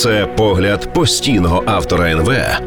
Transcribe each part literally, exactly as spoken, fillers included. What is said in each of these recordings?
Це погляд постійного автора ен ве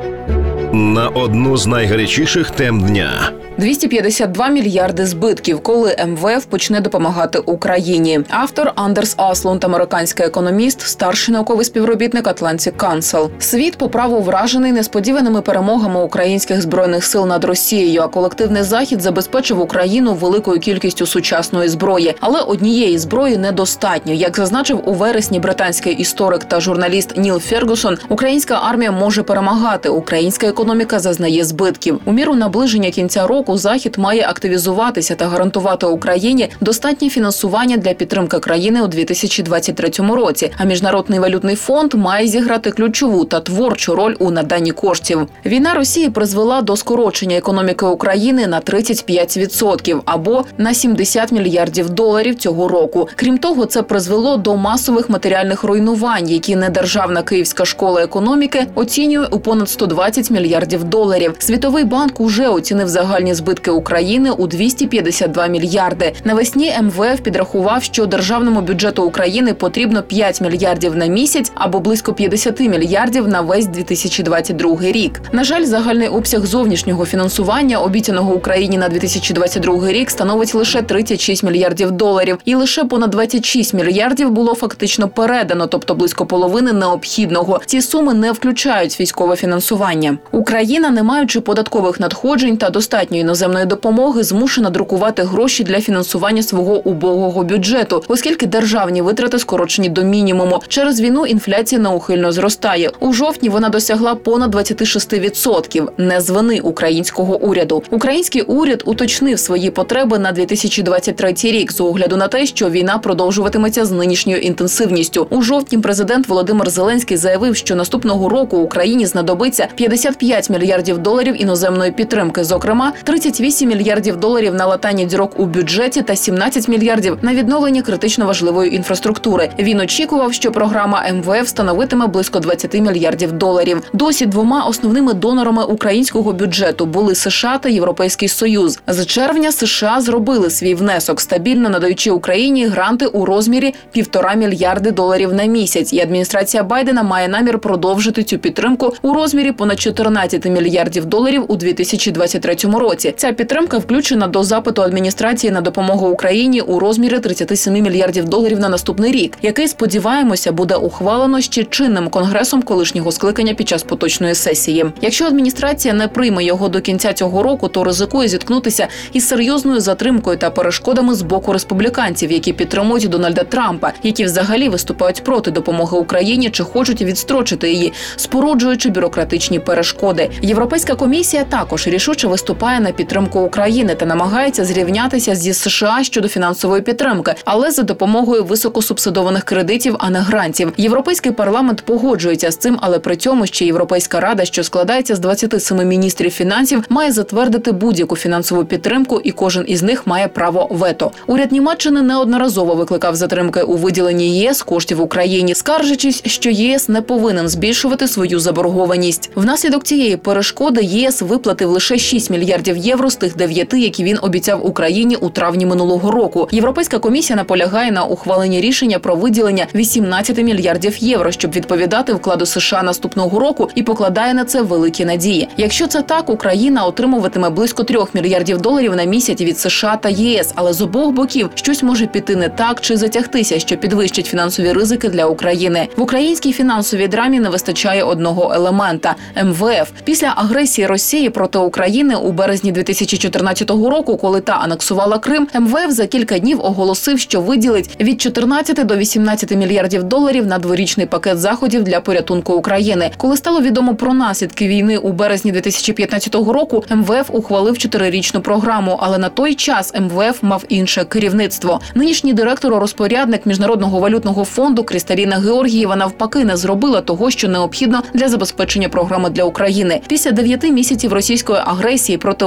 на одну з найгарячіших тем дня. двісті п'ятдесят два мільярди збитків, коли ем ве еф почне допомагати Україні. Автор Андерс Аслунд, американський економіст, старший науковий співробітник Atlantic Council. Світ по праву вражений несподіваними перемогами українських збройних сил над Росією, а колективний Захід забезпечив Україну великою кількістю сучасної зброї. Але однієї зброї недостатньо. Як зазначив у вересні британський історик та журналіст Ніл Фергюсон, українська армія може перемагати, українська економіка зазнає збитків. У міру наближення кінця року Захід має активізуватися та гарантувати Україні достатнє фінансування для підтримки країни у дві тисячі двадцять третьому році, а Міжнародний валютний фонд має зіграти ключову та творчу роль у наданні коштів. Війна Росії призвела до скорочення економіки України на тридцять п'ять відсотків або на сімдесят мільярдів доларів цього року. Крім того, це призвело до масових матеріальних руйнувань, які недержавна Київська школа економіки оцінює у понад сто двадцять мільярдів доларів. Світовий банк уже оцінив загальні збитки України у двісті п'ятдесят два мільярди. Навесні ем ве еф підрахував, що державному бюджету України потрібно п'ять мільярдів на місяць або близько п'ятдесят мільярдів на весь дві тисячі двадцять другий рік. На жаль, загальний обсяг зовнішнього фінансування, обіцяного Україні на дві тисячі двадцять другий рік, становить лише тридцять шість мільярдів доларів. І лише понад двадцять шість мільярдів було фактично передано, тобто близько половини необхідного. Ці суми не включають військове фінансування. Україна, не маючи податкових надходжень та достатньої іноземної допомоги, змушена друкувати гроші для фінансування свого убогого бюджету, оскільки державні витрати скорочені до мінімуму. Через війну інфляція неухильно зростає. У жовтні вона досягла понад двадцять шість відсотків. Не з вини українського уряду. Український уряд уточнив свої потреби на дві тисячі двадцять третій рік з огляду на те, що війна продовжуватиметься з нинішньою інтенсивністю. У жовтні президент Володимир Зеленський заявив, що наступного року Україні знадобиться п'ятдесят п'ять мільярдів доларів іноземної підтримки, зокрема тридцять вісім мільярдів доларів на латання дірок у бюджеті та сімнадцять мільярдів на відновлення критично важливої інфраструктури. Він очікував, що програма ем ве еф становитиме близько двадцять мільярдів доларів. Досі двома основними донорами українського бюджету були США та Європейський Союз. З червня США зробили свій внесок, стабільно надаючи Україні гранти у розмірі півтора мільярди доларів на місяць. І адміністрація Байдена має намір продовжити цю підтримку у розмірі понад чотирнадцять мільярдів доларів у дві тисячі двадцять третьому році. Ця підтримка включена до запиту адміністрації на допомогу Україні у розмірі тридцять сім мільярдів доларів на наступний рік, який, сподіваємося, буде ухвалено ще чинним конгресом колишнього скликання під час поточної сесії. Якщо адміністрація не прийме його до кінця цього року, то ризикує зіткнутися із серйозною затримкою та перешкодами з боку республіканців, які підтримують Дональда Трампа, які взагалі виступають проти допомоги Україні чи хочуть відстрочити її, споруджуючи бюрократичні перешкоди. Європейська комісія також рішуче виступає на підтримку України та намагається зрівнятися зі США щодо фінансової підтримки, але за допомогою високосубсидованих кредитів, а не грантів. Європейський парламент погоджується з цим, але при цьому ще Європейська рада, що складається з двадцяти семи міністрів фінансів, має затвердити будь-яку фінансову підтримку, і кожен із них має право вето. Уряд Німеччини неодноразово викликав затримки у виділенні ЄС коштів Україні, скаржачись, що ЄС не повинен збільшувати свою заборгованість. Внаслідок цієї перешкоди ЄС виплатив лише шість мільярдів євро з тих дев'яти, які він обіцяв Україні у травні минулого року. Європейська комісія наполягає на ухваленні рішення про виділення вісімнадцяти мільярдів євро, щоб відповідати вкладу США наступного року, і покладає на це великі надії. Якщо це так, Україна отримуватиме близько трьох мільярдів доларів на місяць від США та ЄС, але з обох боків щось може піти не так чи затягтися, що підвищить фінансові ризики для України. В українській фінансовій драмі не вистачає одного елемента – ем ве еф. Після агресії Росії проти України у березні дві тисячі чотирнадцятого року, коли та анексувала Крим, ем ве еф за кілька днів оголосив, що виділить від чотирнадцяти до вісімнадцяти мільярдів доларів на дворічний пакет заходів для порятунку України. Коли стало відомо про наслідки війни у березні дві тисячі п'ятнадцятого року, ем ве еф ухвалив чотирирічну програму, але на той час ем ве еф мав інше керівництво. Нинішній директор-розпорядник Міжнародного валютного фонду Крісталіна Георгієва навпаки не зробила того, що необхідно для забезпечення програми для України. Після дев'яти місяців російської агресії проти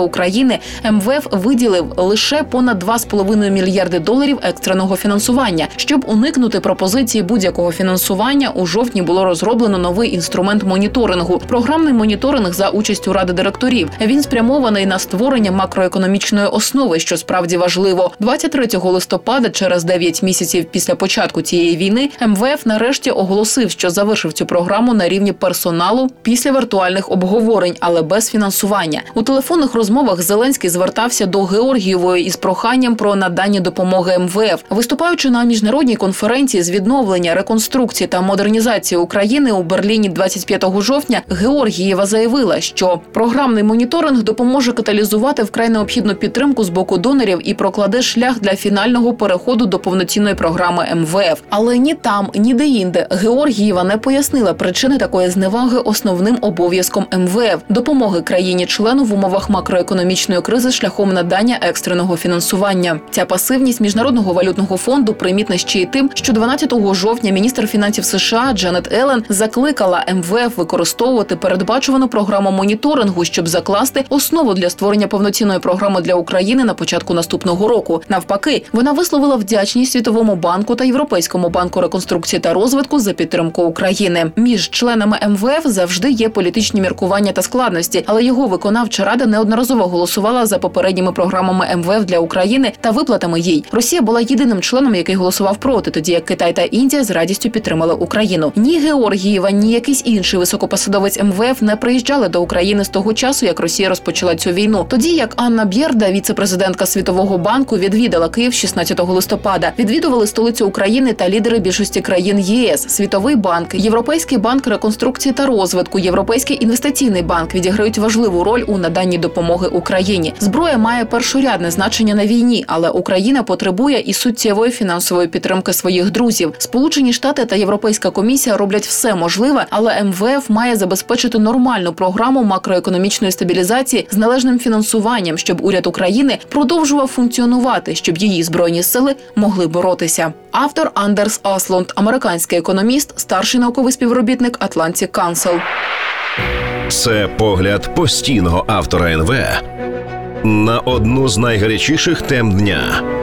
України, ем ве еф виділив лише понад два з половиною мільярди доларів екстреного фінансування. Щоб уникнути пропозиції будь-якого фінансування, у жовтні було розроблено новий інструмент моніторингу – програмний моніторинг за участю ради директорів. Він спрямований на створення макроекономічної основи, що справді важливо. двадцять третього листопада, через дев'ять місяців після початку цієї війни, ем ве еф нарешті оголосив, що завершив цю програму на рівні персоналу після віртуальних обговорень, але без фінансування. У телефонних розмовах Зеленський звертався до Георгієвої із проханням про надання допомоги ем ве еф. Виступаючи на міжнародній конференції з відновлення, реконструкції та модернізації України у Берліні двадцять п'ятого жовтня, Георгієва заявила, що програмний моніторинг допоможе каталізувати вкрай необхідну підтримку з боку донорів і прокладе шлях для фінального переходу до повноцінної програми ем ве еф. Але ні там, ні де-інде Георгієва не пояснила причини такої зневаги основним обов'язком ем ве еф – допомоги країні-члену в умовах макроекономічної кризи шляхом надання екстреного фінансування. Ця пасивність Міжнародного валютного фонду примітна ще й тим, що дванадцятого жовтня міністр фінансів США Джанет Елен закликала ем ве еф використовувати передбачувану програму моніторингу, щоб закласти основу для створення повноцінної програми для України на початку наступного року. Навпаки, вона висловила вдячність Світовому банку та Європейському банку реконструкції та розвитку за підтримку України. Між членами ем ве еф завжди є політичні міркування та складності, але його виконавча рада неодноразово голосувала за попередніми програмами ем ве еф для України та виплатами їй. Росія була єдиним членом, який голосував проти, тоді як Китай та Індія з радістю підтримали Україну. Ні Георгієва, ні якийсь інший високопосадовець ем ве еф не приїжджали до України з того часу, як Росія розпочала цю війну. Тоді як Анна Бєрда, віце-президентка Світового банку, відвідала Київ шістнадцятого листопада. Відвідували столицю України та лідери більшості країн ЄС. Світовий банк, Європейський банк реконструкції та розвитку, Європейський інвестиційний банк відіграють важливу роль у наданні допомоги Україні. Зброя має першорядне значення на війні, але Україна потребує і суттєвої фінансової підтримки своїх друзів. Сполучені Штати та Європейська комісія роблять все можливе, але ем ве еф має забезпечити нормальну програму макроекономічної стабілізації з належним фінансуванням, щоб уряд України продовжував функціонувати, щоб її збройні сили могли боротися. Автор Андерс Аслунд, американський економіст, старший науковий співробітник Atlantic Council. Це погляд постійного автора ен ве на одну з найгарячіших тем дня.